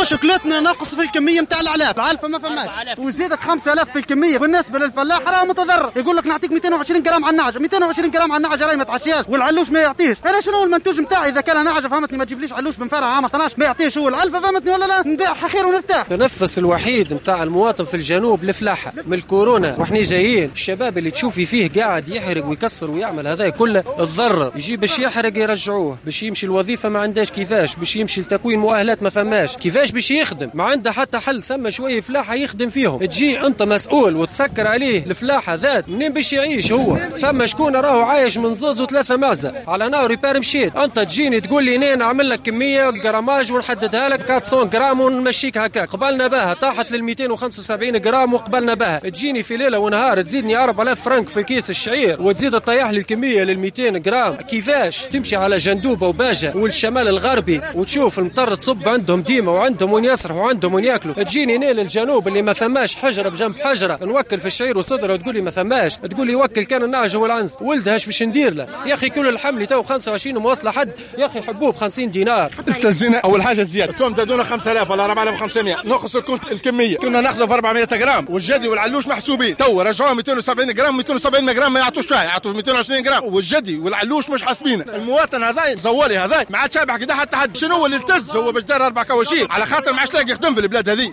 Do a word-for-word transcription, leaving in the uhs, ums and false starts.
شكلتنا نقص في الكميه نتاع العلاف، العلفه ما فماش وزيدت خمسة آلاف في الكميه. بالنسبه للفلاح راه متضرر، يقول لك نعطيك مئتين وعشرين جرام على النعجه، مئتين وعشرين جرام على النعجه راهي ما تعشياش والعلوش ما يعطيش. انا شنو المنتوج نتاعي اذا كان نعجه فهمتني ما تجيبليش علوش بنفرع عام اثناش ما يعطيش هو العلفه فهمتني ولا لا، نبيع خير ونرتاح. التنفس الوحيد نتاع المواطن في الجنوب الفلاحه من الكورونا واحنا جايين. الشباب اللي تشوفي فيه قاعد يحرق ويكسر ويعمل هذا كله الضرر، يجي باش يحرق يرجعوه، باش يمشي الوظيفه ما عندهاش كيفاش، باش يمشي لتكوين مؤهلات ما فماش، كيفاش باش يخدم ما عنده حتى حل. ثم شويه فلاحه يخدم فيهم، تجي انت مسؤول وتسكر عليه الفلاحه ذات منين باش يعيش هو؟ ثم شكون راهو عايش من زوز وثلاثه معزه على ناو ريبير مشيت، انت تجيني تقول لي نين نعمل لك كميه الجراماج ونحددها لك أربعمية جرام ونمشيك هكا. قبلنا بها طاحت لل مئتين وخمسة وسبعين جرام وقبلنا بها، تجيني في ليله ونهار تزيدني أربعة آلاف فرنك في كيس الشعير وتزيد تطيح لي الكميه لل مئتين جرام. كيفاش تمشي على جندوبه وباجه والشمال الغربي وتشوف المطر تصب عندهم ديما وعندهم وين يسرحوا وعندهم وين ياكلوا، تجيني نيل الجنوب اللي ما ثماش حجره بجنب حجره نوكل في الشعير وصدره وتقول لي ما ثماش، تقول لي وكل كان النعج هو العنز ولدها ايش باش ندير له يا اخي؟ كل الحمل تو خمسة وعشرين ومواصله حد يا اخي حبوه ب خمسين دينار. التزيين اول حاجه زياده السوم زادونا خمسة آلاف ولا أربعة آلاف وخمسمائة، نقص الكميه كنا ناخذه في أربعمائة جرام والجدي والعلوش محسوبين، تو رجعوه مئتين وسبعين جرام مئتين وسبعين جرام ما يعطوش فيها، يعطوا مئتين وعشرين جرام والجدي والعلوش مش حاسبين. المواطن هذا زوالي هذا ما عاد شابح كده حتى حد. شنو اللي التز هو باش دار اربع كواشير على خاطر ما عادش لاقي يخدم في البلاد هذه.